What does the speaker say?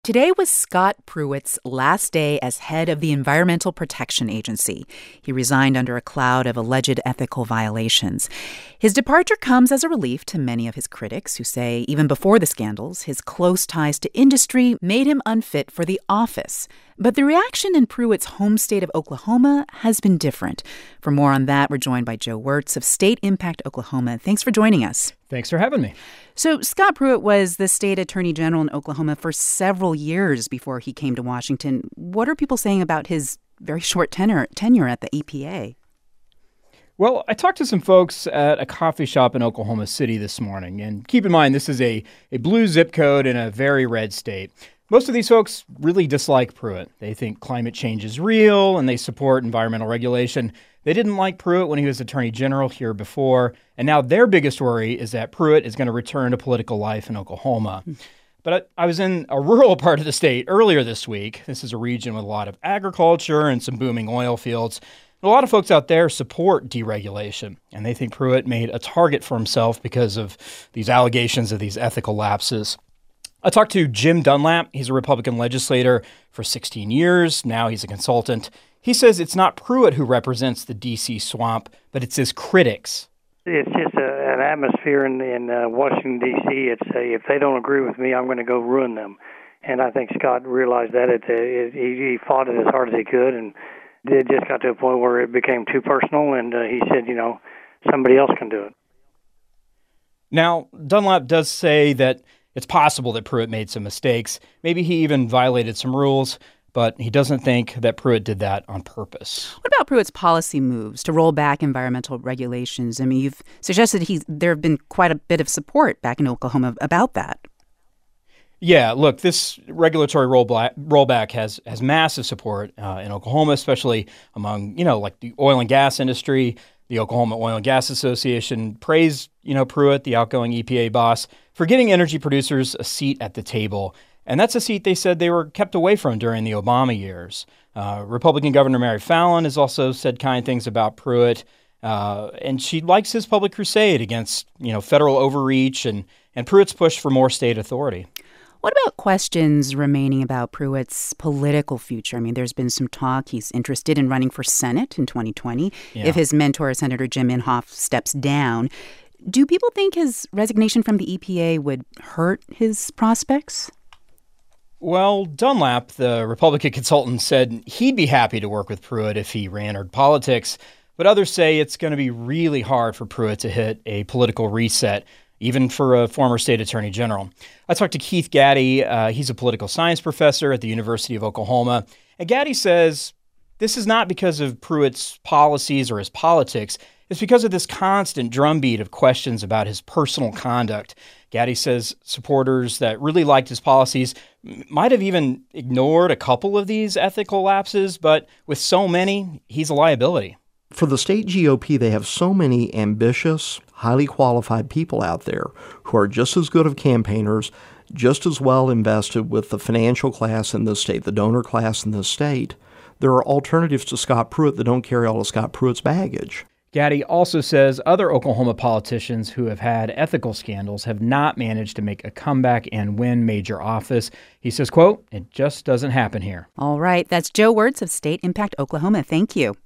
Today was Scott Pruitt's last day as head of the Environmental Protection Agency. He resigned under a cloud of alleged ethical violations. His departure comes as a relief to many of his critics who say even before the scandals, his close ties to industry made him unfit for the office. But the reaction in Pruitt's home state of Oklahoma has been different. For more on that, we're joined by Joe Wertz of State Impact Oklahoma. Thanks for joining us. Thanks for having me. So Scott Pruitt was the state attorney general in Oklahoma for several years before he came to Washington. What are people saying about his very short tenure at the EPA? Well, I talked to some folks at a coffee shop in Oklahoma City this morning. And keep in mind, this is a blue zip code in a very red state. Most of these folks really dislike Pruitt. They think climate change is real and they support environmental regulation. They didn't like Pruitt when he was attorney general here before. And now their biggest worry is that Pruitt is going to return to political life in Oklahoma. But I was in a rural part of the state earlier this week. This is a region with a lot of agriculture and some booming oil fields. A lot of folks out there support deregulation, and they think Pruitt made a target for himself because of these allegations of these ethical lapses. I talked to Jim Dunlap. He's a Republican legislator for 16 years. Now he's a consultant. He says it's not Pruitt who represents the D.C. swamp, but it's his critics. It's just an atmosphere in Washington, D.C. It's if they don't agree with me, I'm going to go ruin them. And I think Scott realized that. He fought it as hard as he could, and it just got to a point where it became too personal, and he said, somebody else can do it. Now, Dunlap does say that it's possible that Pruitt made some mistakes. Maybe he even violated some rules, but he doesn't think that Pruitt did that on purpose. What about Pruitt's policy moves to roll back environmental regulations? I mean, you've suggested there have been quite a bit of support back in Oklahoma about that. Yeah, look, this regulatory rollback has massive support in Oklahoma, especially among, like the oil and gas industry. The Oklahoma Oil and Gas Association praised, Pruitt, the outgoing EPA boss, for giving energy producers a seat at the table. And that's a seat they said they were kept away from during the Obama years. Republican Governor Mary Fallin has also said kind things about Pruitt, and she likes his public crusade against, federal overreach and Pruitt's push for more state authority. What about questions remaining about Pruitt's political future? I mean, there's been some talk he's interested in running for Senate in 2020 if his mentor, Senator Jim Inhofe, steps down. Do people think his resignation from the EPA would hurt his prospects? Well, Dunlap, the Republican consultant, said he'd be happy to work with Pruitt if he re-entered politics, but others say it's going to be really hard for Pruitt to hit a political reset, even for a former state attorney general. I talked to Keith Gaddy. He's a political science professor at the University of Oklahoma. And Gaddy says this is not because of Pruitt's policies or his politics. It's because of this constant drumbeat of questions about his personal conduct. Gaddy says supporters that really liked his policies might have even ignored a couple of these ethical lapses, but with so many, he's a liability. For the state GOP, they have so many ambitious, highly qualified people out there who are just as good of campaigners, just as well invested with the financial class in the state, the donor class in the state. There are alternatives to Scott Pruitt that don't carry all of Scott Pruitt's baggage. Gaddy also says other Oklahoma politicians who have had ethical scandals have not managed to make a comeback and win major office. He says, quote, "It just doesn't happen here." All right. That's Joe Wertz of State Impact Oklahoma. Thank you.